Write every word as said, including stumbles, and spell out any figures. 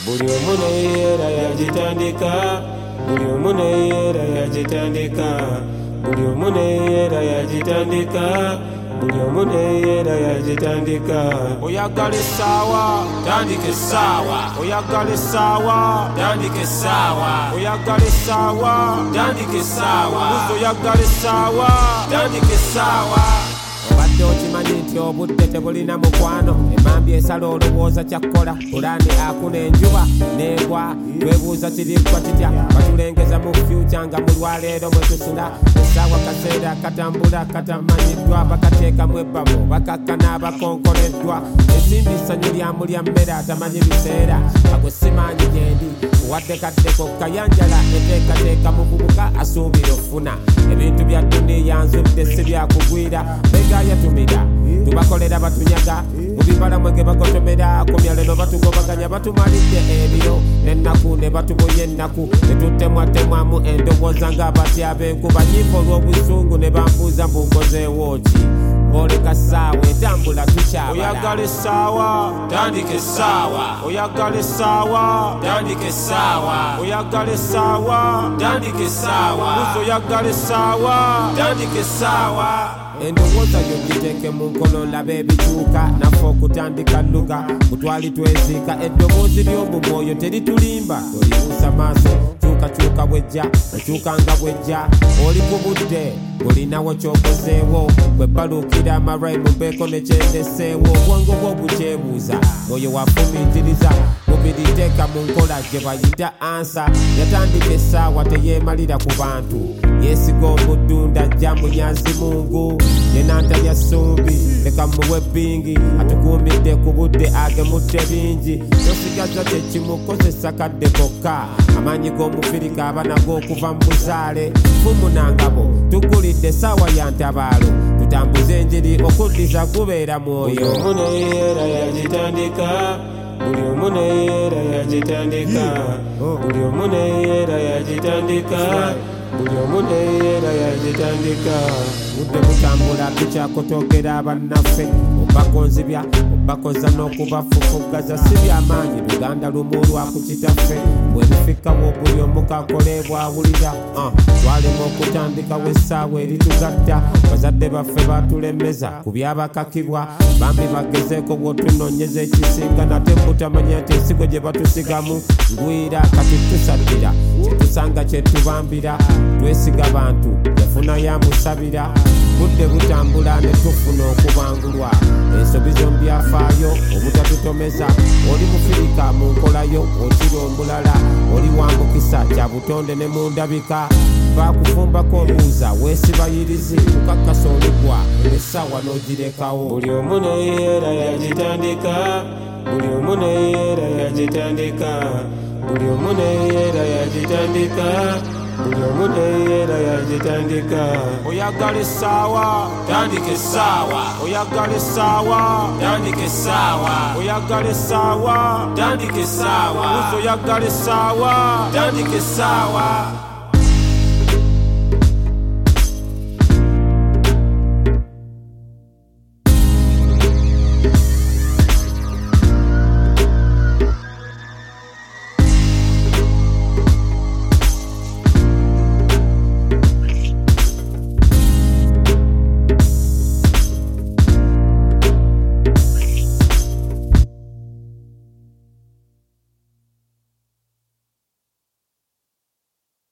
Buli omu n'era yagitandika, buli omu n'era yagitandika, buli omu n'era yagitandika, buli omu n'era yagitandika. Oyagala essaawa, tandika essaawa. Oyagala essaawa, tandika essaawa. Oyagala essaawa, tandika essaawa. Buzo oyagala essaawa, tandika essaawa. Obadde okimanyi nti obudde tebulina mukwano, emambya esala olowooza kyakkola, pulaani akuna enjuba n'egwa, twebuuza kirikwa kitya, batulengeza mu fyuca nga mu lwaleero mwe tusula, essaawa kaseera katambula katamanyiddwa, bakateekamu ebbamu bakakkana abakonkoleddwa, ensimbi ssanyu lyamu lya mmere atamanyi biseera, agwe simaanyi gyendi wadde kaddeko kayanjala enteekateeka muvubuka asuubira ofuna, ebintu bya duniya nzudde si byakugwira, begayatumira tubakolera batunyaga mu bibala mwege bagotomera, ku myaleno batugobaganya batumalidde ebiro n'ennaku ne batubonya ennaku, netutemwatemwamu endowooza ng'abatya b'enkuba, nyimba olw'obusungu ne bambuuza mbugozeewo ki, oleka ssaawa etambula tukyabala. Oyagala essaawa, tandika essaawa. Oyagala essaawa, tandika essaawa. Oyagala essaawa, tandika essaawa. Buzo oyagala essaawa, tandika essaawa. Endowooza yo giteeke mu nkono labe ebituuka, naffe okutandika luga butwali tweziika, eddoboozi ly'omu mwoyo teritulimba, tolibuusa maaso kyukakyuka bwejja okyuka nga bwejja, oli ku budde olinawo ky'okozeewo, bwe baluukira amaraimu mbeeko ne kyendeseewo, obwongo bwo bukyebuuza, mwoyo wafumiitiriza mubiri teeka mu nkola gye bayita ansa, yatandika essaawa teyeemalira ku bantu, yeesiga omuddunda ajja munyazi mungu, yenanta ya ssumbi leka muwe bingi, atukuumidde ku budde agemudde bingi, tosigaza tekimukozesa kadde kokka, amaanyi g'omufirika aba nago okuva mu buzaale, fumunangabo tugulidde essaawa ya ntabaalo, tutambuze enjiri okuddiza gubeera mwoyo. Buli omu n'era yagitandika, buli omu n'era yagitandika, buli omu n'era yagitandika, buli omu n'era yagitandika. Budde butambula tukyakotogera bannaffe, obakonzibya obakoza n'okubafufugaza si byamaanyi, Buganda lumu lwa ku kitaffe, bwe lufikawo buli omu kakole bwawulira, twalema okutandikawo essaawa eritugatta, bazadde baffe batulemeza ku byabakakibwa, bambi bagezeeko bw'otunoonyeza ekisinga, nate mutamanya nti ensigo gye batusigamu ngwira, kati tusaddira kyetusanga kyetubambira, twesiga bantu yafuna yamusabira, budde butambula ne tufuna okubangulwa, ensobi zombyafaayo obutatutomeza, oli mufirika mu nkolayo okiri omulala, oli wambukisa kya butonde ne mu ndabika, bakufumbako obuuza weesibayirizi kukakkasa oligwa essaawa n'ogirekawo. Buli omu n'era yagitandika, buli omu n'era yagitandika, buli omu n'era yagitandika, buli omu n'era yagitandika. Oyagala essaawa, tandika essaawa. Oyagala essaawa, tandika essaawa. Oyagala essaawa, tandika essaawa. Buzo oyagala essaawa, tandika essaawa.